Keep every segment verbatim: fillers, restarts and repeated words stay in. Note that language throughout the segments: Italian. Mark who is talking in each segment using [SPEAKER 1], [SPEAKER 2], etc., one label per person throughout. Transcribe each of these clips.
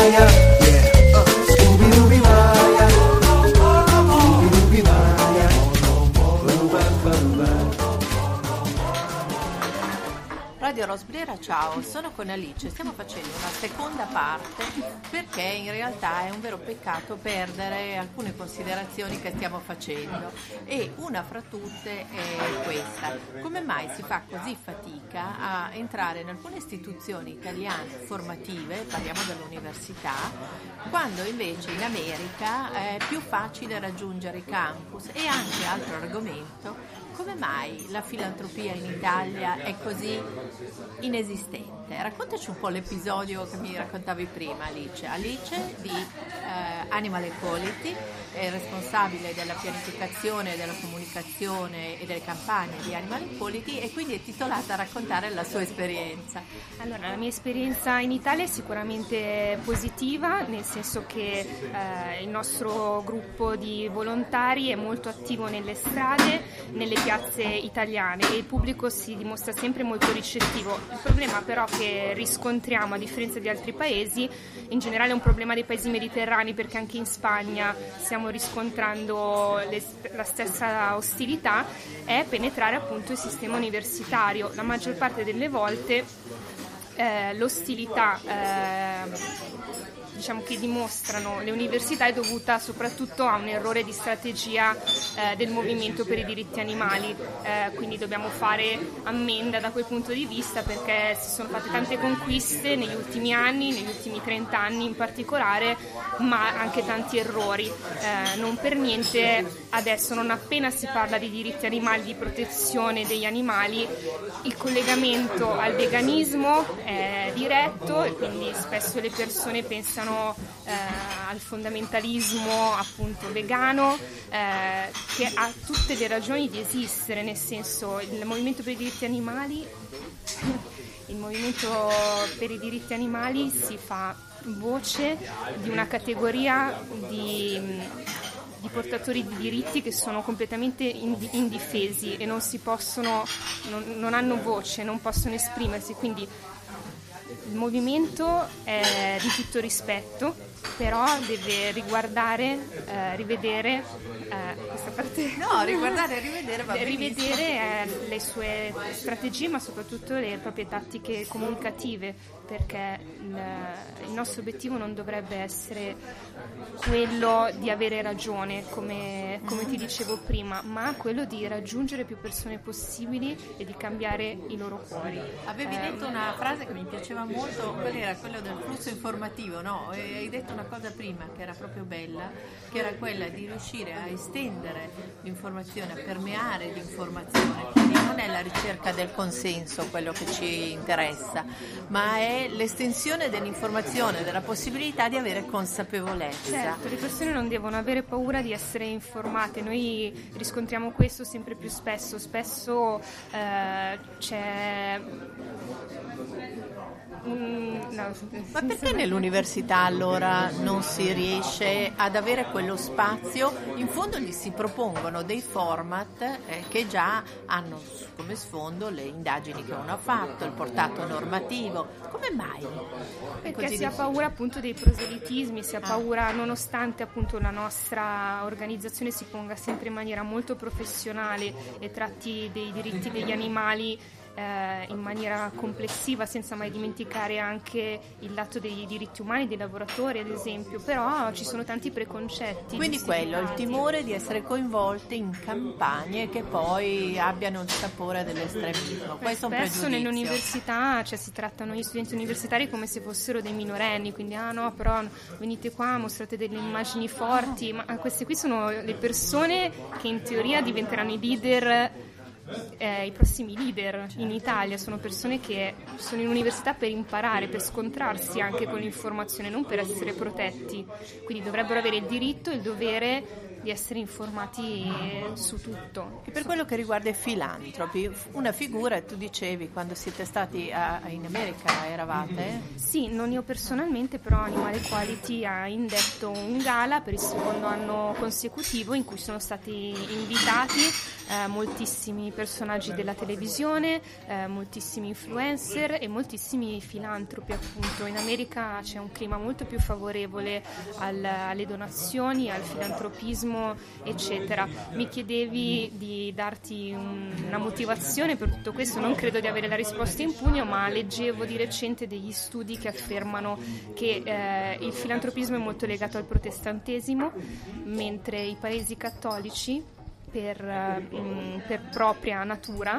[SPEAKER 1] Maya, yeah. uh, Scooby-Dooby Maya, Scooby-Dooby Maya.
[SPEAKER 2] Radio Rosbrera, ciao, sono con Alice, stiamo facendo una seconda parte perché in realtà è un vero peccato perdere alcune considerazioni che stiamo facendo e una fra tutte è questa: come mai si fa così fatica a entrare in alcune istituzioni italiane formative, parliamo dell'università, quando invece in America è più facile raggiungere i campus? E anche altro argomento: come mai la filantropia in Italia è così inesistente? Raccontaci un po' l'episodio che mi raccontavi prima, Alice. Alice di eh, Animal Equality è responsabile della pianificazione, della comunicazione e delle campagne di Animal Equality e quindi è titolata a raccontare la sua esperienza.
[SPEAKER 3] Allora, la mia esperienza in Italia è sicuramente positiva, nel senso che eh, il nostro gruppo di volontari è molto attivo nelle strade, nelle piazze italiane e il pubblico si dimostra sempre molto ricettivo. Il problema però che riscontriamo, a differenza di altri paesi, in generale è un problema dei paesi mediterranei, perché anche in Spagna stiamo riscontrando le, la stessa ostilità, è penetrare appunto il sistema universitario. La maggior parte delle volte eh, l'ostilità eh, diciamo che dimostrano le università è dovuta soprattutto a un errore di strategia eh, del movimento per i diritti animali, eh, quindi dobbiamo fare ammenda da quel punto di vista, perché si sono fatte tante conquiste negli ultimi anni, negli ultimi trenta anni in particolare, ma anche tanti errori. Eh, non per niente adesso, non appena si parla di diritti animali, di protezione degli animali, il collegamento al veganismo è diretto e quindi spesso le persone pensano Eh, al fondamentalismo appunto vegano, eh, che ha tutte le ragioni di esistere, nel senso, il movimento per i diritti animali il movimento per i diritti animali si fa voce di una categoria di, di portatori di diritti che sono completamente indifesi e non si possono, non, non hanno voce, non possono esprimersi, quindi il movimento è di tutto rispetto, però deve riguardare, eh, rivedere eh, questa parte.
[SPEAKER 2] No, riguardare e rivedere va
[SPEAKER 3] rivedere eh, le sue strategie, ma soprattutto le proprie tattiche comunicative, perché il, il nostro obiettivo non dovrebbe essere quello di avere ragione, come, come ti dicevo prima, ma quello di raggiungere più persone possibili e di cambiare i loro cuori.
[SPEAKER 2] Avevi
[SPEAKER 3] eh,
[SPEAKER 2] detto una frase che mi piaceva molto, quello era quello del flusso informativo, no? E hai detto una cosa prima che era proprio bella, che era quella di riuscire a estendere l'informazione, a permeare l'informazione. Quindi non è la ricerca del consenso quello che ci interessa, ma è l'estensione dell'informazione, della possibilità di avere consapevolezza.
[SPEAKER 3] Certo, le persone non devono avere paura di essere informate. Noi riscontriamo questo sempre più spesso. Spesso eh, c'è Mm, no.
[SPEAKER 2] Ma perché nell'università allora non si riesce ad avere quello spazio? In fondo gli si propongono dei format eh, che già hanno come sfondo le indagini che uno ha fatto, il portato normativo. Come mai?
[SPEAKER 3] Perché si ha paura appunto dei proselitismi, si ha paura, nonostante appunto la nostra organizzazione si ponga sempre in maniera molto professionale e tratti dei diritti degli animali Eh, in maniera complessiva, senza mai dimenticare anche il lato dei diritti umani dei lavoratori, ad esempio, però ci sono tanti preconcetti.
[SPEAKER 2] Quindi quello, il timore di essere coinvolte in campagne che poi abbiano il sapore dell'estremismo. Questo è un
[SPEAKER 3] spesso
[SPEAKER 2] pregiudizio.
[SPEAKER 3] Nell'università, cioè, si trattano gli studenti universitari come se fossero dei minorenni, quindi ah no, però venite qua, mostrate delle immagini forti, ma queste qui sono le persone che in teoria diventeranno i leader. Eh, i prossimi leader in Italia sono persone che sono in università per imparare, per scontrarsi anche con l'informazione, non per essere protetti, quindi dovrebbero avere il diritto e il dovere di essere informati su tutto.
[SPEAKER 2] E per quello che riguarda i filantropi, una figura, tu dicevi, quando siete stati a, in America eravate?
[SPEAKER 3] Sì, non io personalmente, però Animal Equality ha indetto un gala per il secondo anno consecutivo in cui sono stati invitati eh, moltissimi personaggi della televisione, eh, moltissimi influencer e moltissimi filantropi, appunto. In America c'è un clima molto più favorevole al, alle donazioni, al filantropismo, eccetera. Mi chiedevi di darti un, una motivazione per tutto questo, non credo di avere la risposta in pugno, ma leggevo di recente degli studi che affermano che eh, il filantropismo è molto legato al protestantesimo, mentre i paesi cattolici per, mh, per propria natura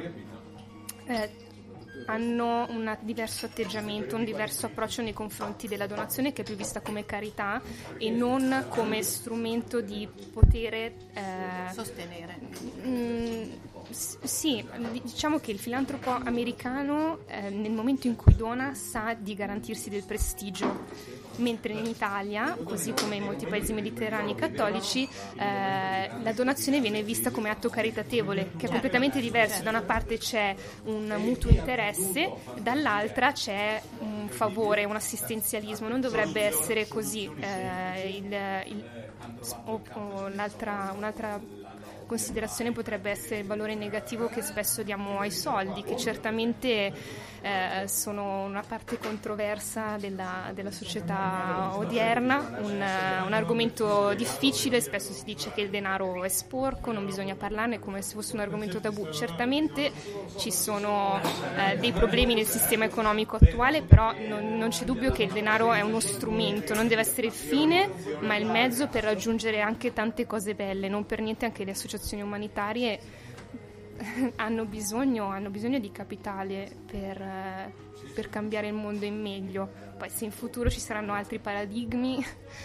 [SPEAKER 3] eh, hanno un diverso atteggiamento, un diverso approccio nei confronti della donazione, che è più vista come carità e non come strumento di potere eh,
[SPEAKER 2] sostenere.
[SPEAKER 3] Mh, sì, diciamo che il filantropo americano eh, nel momento in cui dona sa di garantirsi del prestigio, mentre in Italia, così come in molti paesi mediterranei cattolici, eh, la donazione viene vista come atto caritatevole, che è completamente diverso. Da una parte c'è un mutuo interesse, dall'altra c'è un favore, un assistenzialismo. Non dovrebbe essere così. Eh, il, il, o, o l'altra, un'altra considerazione potrebbe essere il valore negativo che spesso diamo ai soldi, che certamente eh, sono una parte controversa della, della società odierna, un, un argomento difficile. Spesso si dice che il denaro è sporco, non bisogna parlarne, come se fosse un argomento tabù. Certamente ci sono eh, dei problemi nel sistema economico attuale, però non, non c'è dubbio che il denaro è uno strumento, non deve essere il fine ma il mezzo per raggiungere anche tante cose belle. Non per niente anche le associazioni umanitarie hanno bisogno, hanno bisogno di capitale per, per cambiare il mondo in meglio. Poi se in futuro ci saranno altri paradigmi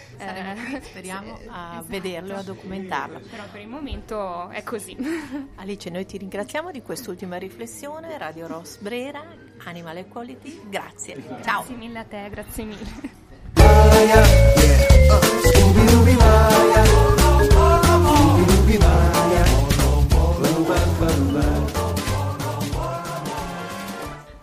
[SPEAKER 2] eh, speriamo
[SPEAKER 3] sì,
[SPEAKER 2] a
[SPEAKER 3] esatto.
[SPEAKER 2] vederlo, a documentarlo.
[SPEAKER 3] Però per il momento è così.
[SPEAKER 2] Alice, noi ti ringraziamo di quest'ultima riflessione. Radio Ros Brera, Animal Equality, grazie.
[SPEAKER 3] Grazie
[SPEAKER 2] Ciao.
[SPEAKER 3] mille a te, grazie mille.
[SPEAKER 1] Vaya.